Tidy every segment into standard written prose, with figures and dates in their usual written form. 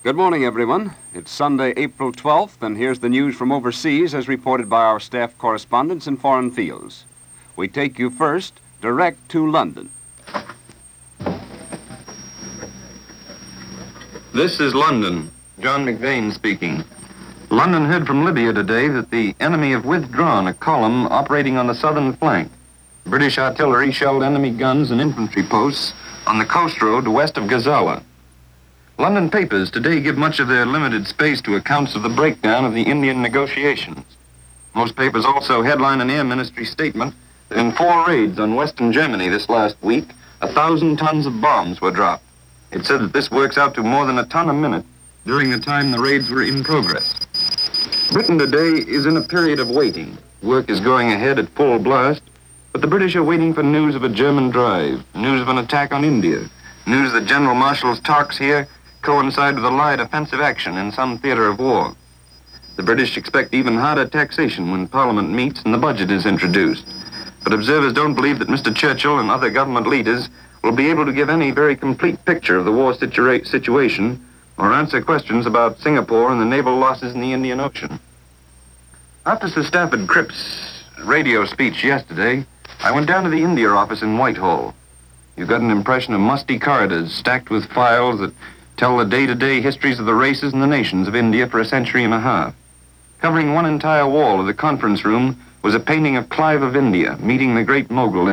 Good morning, everyone. It's Sunday, April 12th, and here's the news from overseas as reported by our staff correspondents in foreign fields. We take you first direct to London. This is London. John McVane speaking. London heard from Libya today that the enemy have withdrawn a column operating on the southern flank. British artillery shelled enemy guns and infantry posts on the coast road west of Gazala. London papers today give much of their limited space to accounts of the breakdown of the Indian negotiations. Most papers also headline an Air Ministry statement that in 4 raids on Western Germany this last week, 1,000 tons of bombs were dropped. It said that this works out to more than a ton a minute during the time the raids were in progress. Britain today is in a period of waiting. Work is going ahead at full blast, but the British are waiting for news of a German drive, news of an attack on India, news that General Marshall's talks here coincide with allied offensive action in some theater of war. The British expect even harder taxation when Parliament meets and the budget is introduced. But observers don't believe that Mr. Churchill and other government leaders will be able to give any very complete picture of the war situation or answer questions about Singapore and the naval losses in the Indian Ocean. After Sir Stafford Cripps' radio speech yesterday, I went down to the India office in Whitehall. You got an impression of musty corridors stacked with files that tell the day-to-day histories of the races and the nations of India for a century and a half. Covering one entire wall of the conference room was a painting of Clive of India meeting the great Mughal in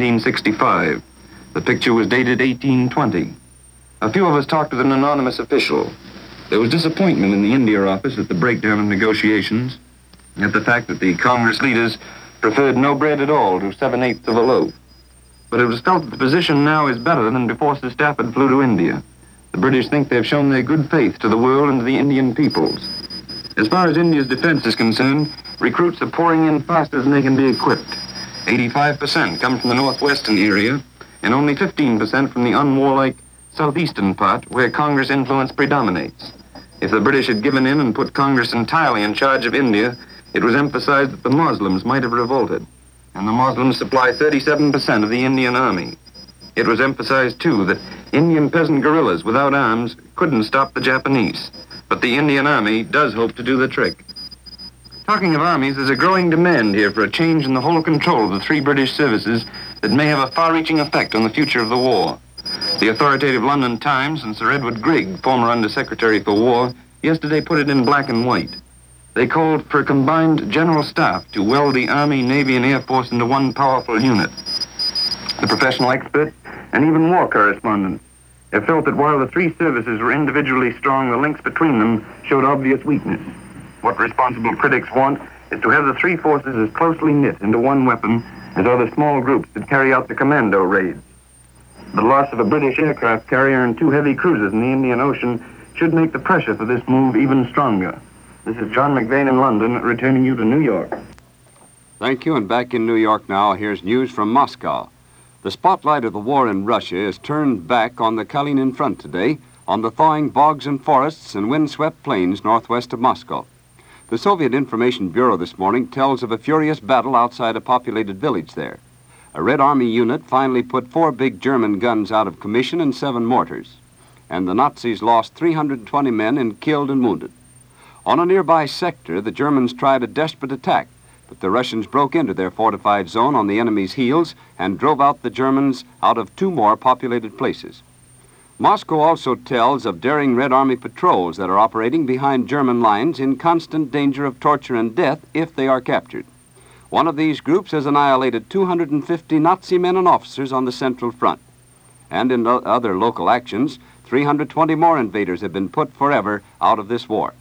1765. The picture was dated 1820. A few of us talked with an anonymous official. There was disappointment in the India office at the breakdown of negotiations, at the fact that the Congress leaders preferred no bread at all to 7/8 of a loaf. But it was felt that the position now is better than before Sir Stafford flew to India. The British think they've shown their good faith to the world and to the Indian peoples. As far as India's defense is concerned, recruits are pouring in faster than they can be equipped. 85% come from the northwestern area, and only 15% from the unwarlike southeastern part, where Congress influence predominates. If the British had given in and put Congress entirely in charge of India, it was emphasized that the Muslims might have revolted, and the Muslims supply 37% of the Indian army. It was emphasized, too, that Indian peasant guerrillas without arms couldn't stop the Japanese, but the Indian army does hope to do the trick. Talking of armies, there's a growing demand here for a change in the whole control of the 3 British services that may have a far-reaching effect on the future of the war. The authoritative London Times and Sir Edward Grigg, former Under-Secretary for War, yesterday put it in black and white. They called for a combined general staff to weld the Army, Navy, and Air Force into one powerful unit. The professional experts and even war correspondents have felt that while the 3 services were individually strong, the links between them showed obvious weakness. What responsible critics want is to have the 3 forces as closely knit into one weapon as are the small groups that carry out the commando raids. The loss of a British aircraft carrier and 2 heavy cruisers in the Indian Ocean should make the pressure for this move even stronger. This is John McVane in London, returning you to New York. Thank you, and back in New York now, here's news from Moscow. The spotlight of the war in Russia is turned back on the Kalinin front today, on the thawing bogs and forests and windswept plains northwest of Moscow. The Soviet Information Bureau this morning tells of a furious battle outside a populated village there. A Red Army unit finally put 4 big German guns out of commission and 7 mortars. And the Nazis lost 320 men in killed and wounded. On a nearby sector, the Germans tried a desperate attack, but the Russians broke into their fortified zone on the enemy's heels and drove out the Germans out of 2 more populated places. Moscow also tells of daring Red Army patrols that are operating behind German lines in constant danger of torture and death if they are captured. One of these groups has annihilated 250 Nazi men and officers on the Central Front. And in other local actions, 320 more invaders have been put forever out of this war.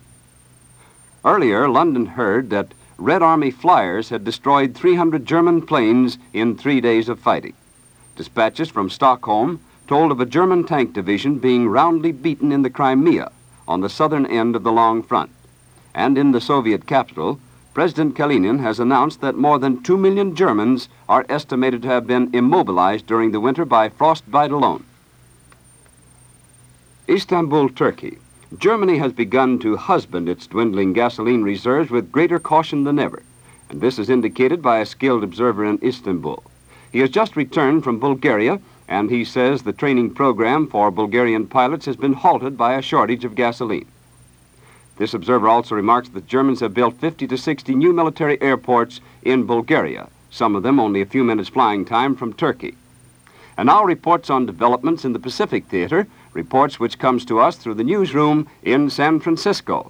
Earlier, London heard that Red Army flyers had destroyed 300 German planes in 3 days of fighting. Dispatches from Stockholm told of a German tank division being roundly beaten in the Crimea on the southern end of the long front. And in the Soviet capital, President Kalinin has announced that more than 2 million Germans are estimated to have been immobilized during the winter by frostbite alone. Istanbul, Turkey. Germany has begun to husband its dwindling gasoline reserves with greater caution than ever, and this is indicated by a skilled observer in Istanbul. He has just returned from Bulgaria and he says the training program for Bulgarian pilots has been halted by a shortage of gasoline. This observer also remarks that Germans have built 50 to 60 new military airports in Bulgaria, some of them only a few minutes flying time from Turkey. And now reports on developments in the Pacific Theater, reports which comes to us through the newsroom in San Francisco.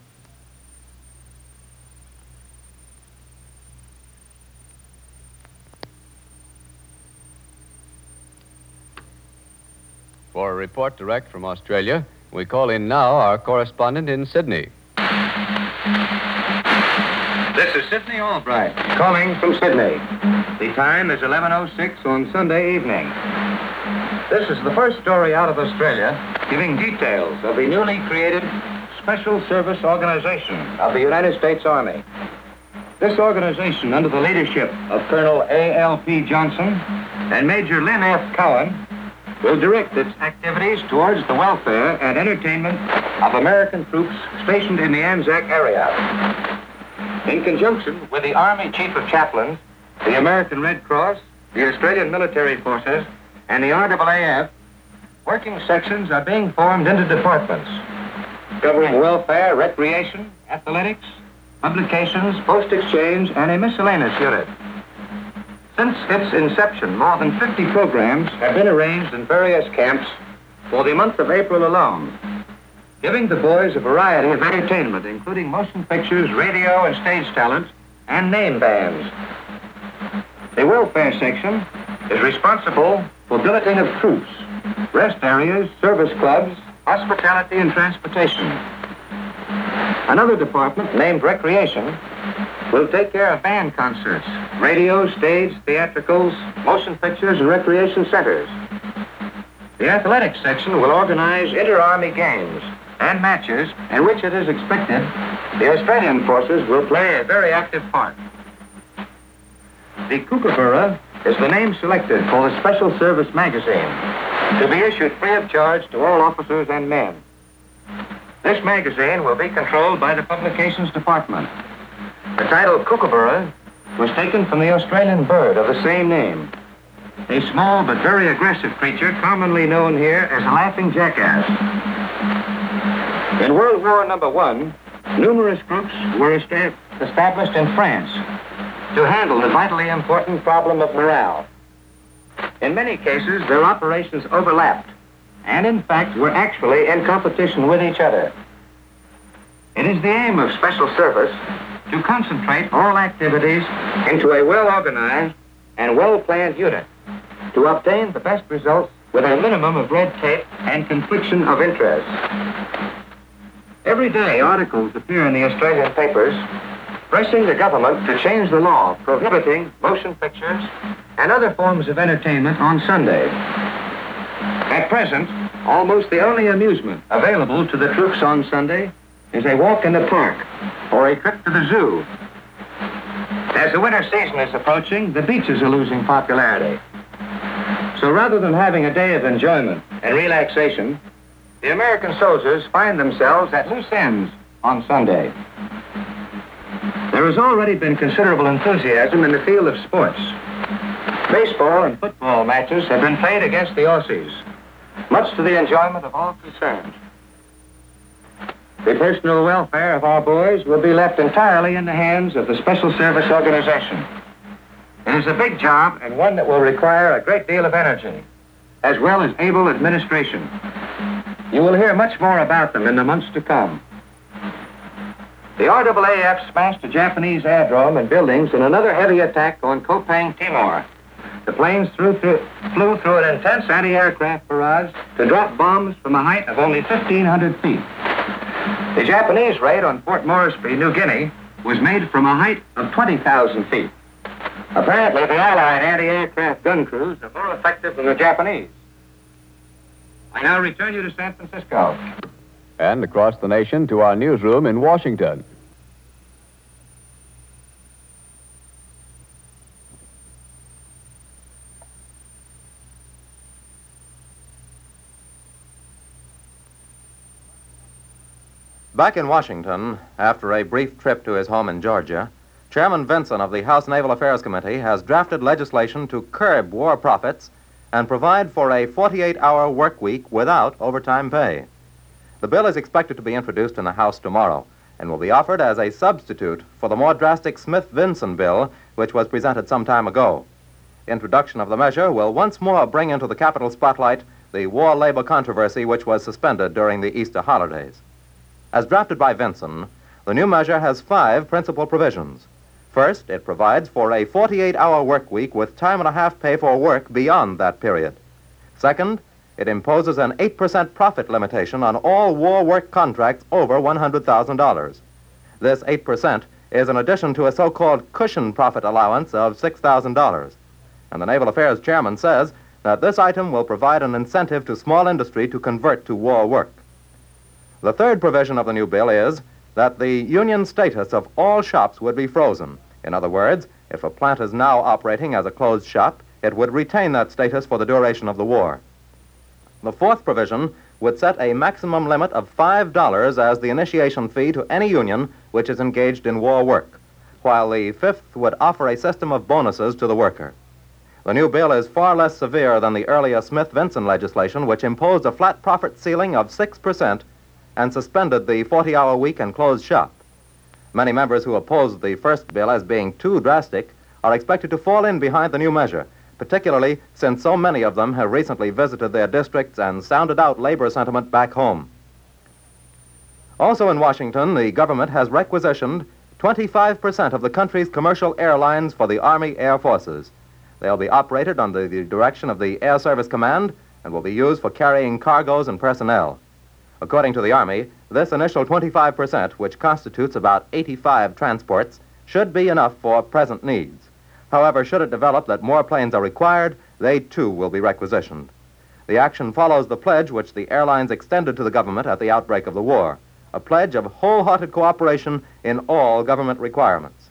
For a report direct from Australia, we call in now our correspondent in Sydney. This is Sidney Albright, calling from Sydney. The time is 11:06 on Sunday evening. This is the first story out of Australia giving details of the newly created Special Service Organization of the United States Army. This organization, under the leadership of Colonel A.L.P. Johnson and Major Lynn F. Cowan, will direct its activities towards the welfare and entertainment of American troops stationed in the Anzac area. In conjunction with the Army Chief of Chaplains, the American Red Cross, the Australian Military Forces, and the RAAF, working sections are being formed into departments covering welfare, recreation, athletics, publications, post-exchange, and a miscellaneous unit. Since its inception, more than 50 programs have been arranged in various camps for the month of April alone, giving the boys a variety of entertainment, including motion pictures, radio and stage talent, and name bands. The welfare section is responsible for billeting of troops, rest areas, service clubs, hospitality, and transportation. Another department, named Recreation, will take care of band concerts, radio, stage, theatricals, motion pictures, and recreation centers. The athletics section will organize inter-army games and matches in which it is expected the Australian forces will play a very active part. The Kookaburra is the name selected for the Special Service magazine, to be issued free of charge to all officers and men. This magazine will be controlled by the Publications Department. The title Kookaburra was taken from the Australian bird of the same name, a small but very aggressive creature commonly known here as a laughing jackass. In World War I, numerous groups were established in France to handle the vitally important problem of morale. In many cases, their operations overlapped and, in fact, were actually in competition with each other. It is the aim of Special Service to concentrate all activities into a well-organized and well-planned unit to obtain the best results with a minimum of red tape and confliction of interest. Every day, articles appear in the Australian papers pressing the government to change the law prohibiting motion pictures and other forms of entertainment on Sunday. At present, almost the only amusement available to the troops on Sunday is a walk in the park or a trip to the zoo. As the winter season is approaching, the beaches are losing popularity. So rather than having a day of enjoyment and relaxation, the American soldiers find themselves at loose ends on Sunday. There has already been considerable enthusiasm in the field of sports. Baseball and football matches have been played against the Aussies, much to the enjoyment of all concerned. The personal welfare of our boys will be left entirely in the hands of the Special Service Organization. It is a big job and one that will require a great deal of energy, as well as able administration. You will hear much more about them in the months to come. The RAAF smashed a Japanese aerodrome and buildings in another heavy attack on Kopang, Timor. The planes flew through an intense anti-aircraft barrage to drop bombs from a height of only 1,500 feet. The Japanese raid on Port Moresby, New Guinea, was made from a height of 20,000 feet. Apparently, the Allied anti-aircraft gun crews are more effective than the Japanese. I now return you to San Francisco. And across the nation to our newsroom in Washington. Back in Washington, after a brief trip to his home in Georgia, Chairman Vinson of the House Naval Affairs Committee has drafted legislation to curb war profits and provide for a 48-hour work week without overtime pay. The bill is expected to be introduced in the House tomorrow and will be offered as a substitute for the more drastic Smith-Vinson bill, which was presented some time ago. Introduction of the measure will once more bring into the Capitol spotlight the war labor controversy which was suspended during the Easter holidays. As drafted by Vinson, the new measure has 5 principal provisions. First, it provides for a 48-hour work week with time and a half pay for work beyond that period. Second, it imposes an 8% profit limitation on all war work contracts over $100,000. This 8% is in addition to a so-called cushion profit allowance of $6,000. And the Naval Affairs Chairman says that this item will provide an incentive to small industry to convert to war work. The third provision of the new bill is that the union status of all shops would be frozen. In other words, if a plant is now operating as a closed shop, it would retain that status for the duration of the war. The fourth provision would set a maximum limit of $5 as the initiation fee to any union which is engaged in war work, while the fifth would offer a system of bonuses to the worker. The new bill is far less severe than the earlier Smith-Vinson legislation, which imposed a flat profit ceiling of 6% and suspended the 40-hour week and closed shop. Many members who opposed the first bill as being too drastic are expected to fall in behind the new measure, particularly since so many of them have recently visited their districts and sounded out labor sentiment back home. Also in Washington, the government has requisitioned 25% of the country's commercial airlines for the Army Air Forces. They'll be operated under the direction of the Air Service Command and will be used for carrying cargoes and personnel. According to the Army, this initial 25%, which constitutes about 85 transports, should be enough for present needs. However, should it develop that more planes are required, they too will be requisitioned. The action follows the pledge which the airlines extended to the government at the outbreak of the war, a pledge of wholehearted cooperation in all government requirements.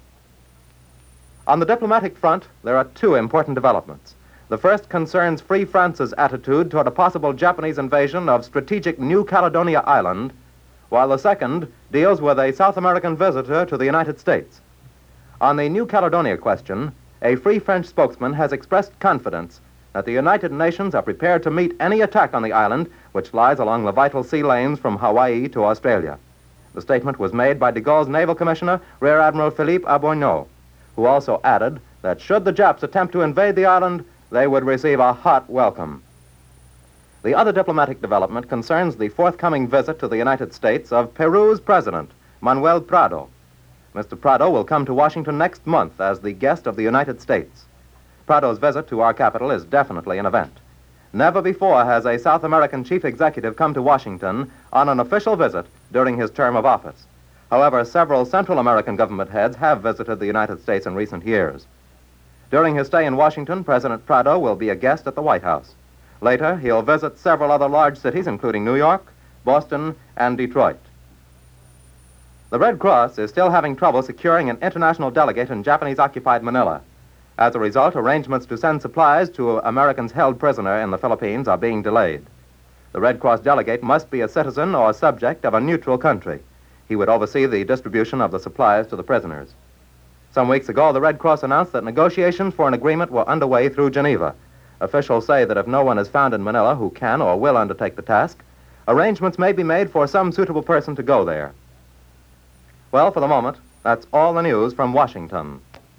On the diplomatic front, there are 2 important developments. The first concerns Free France's attitude toward a possible Japanese invasion of strategic New Caledonia Island, while the second deals with a South American visitor to the United States. On the New Caledonia question, a Free French spokesman has expressed confidence that the United Nations are prepared to meet any attack on the island, which lies along the vital sea lanes from Hawaii to Australia. The statement was made by de Gaulle's Naval Commissioner, Rear Admiral Philippe Abourneau, who also added that should the Japs attempt to invade the island, they would receive a hot welcome. The other diplomatic development concerns the forthcoming visit to the United States of Peru's president, Manuel Prado. Mr. Prado will come to Washington next month as the guest of the United States. Prado's visit to our capital is definitely an event. Never before has a South American chief executive come to Washington on an official visit during his term of office. However, several Central American government heads have visited the United States in recent years. During his stay in Washington, President Prado will be a guest at the White House. Later, he'll visit several other large cities, including New York, Boston, and Detroit. The Red Cross is still having trouble securing an international delegate in Japanese-occupied Manila. As a result, arrangements to send supplies to Americans held prisoner in the Philippines are being delayed. The Red Cross delegate must be a citizen or subject of a neutral country. He would oversee the distribution of the supplies to the prisoners. Some weeks ago, the Red Cross announced that negotiations for an agreement were underway through Geneva. Officials say that if no one is found in Manila who can or will undertake the task, arrangements may be made for some suitable person to go there. Well, for the moment, that's all the news from Washington.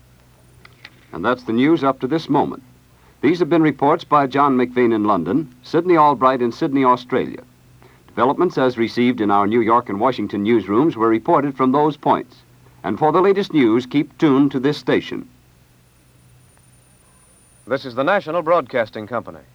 And that's the news up to this moment. These have been reports by John McVean in London, Sidney Albright in Sydney, Australia. Developments as received in our New York and Washington newsrooms were reported from those points. And for the latest news, keep tuned to this station. This is the National Broadcasting Company.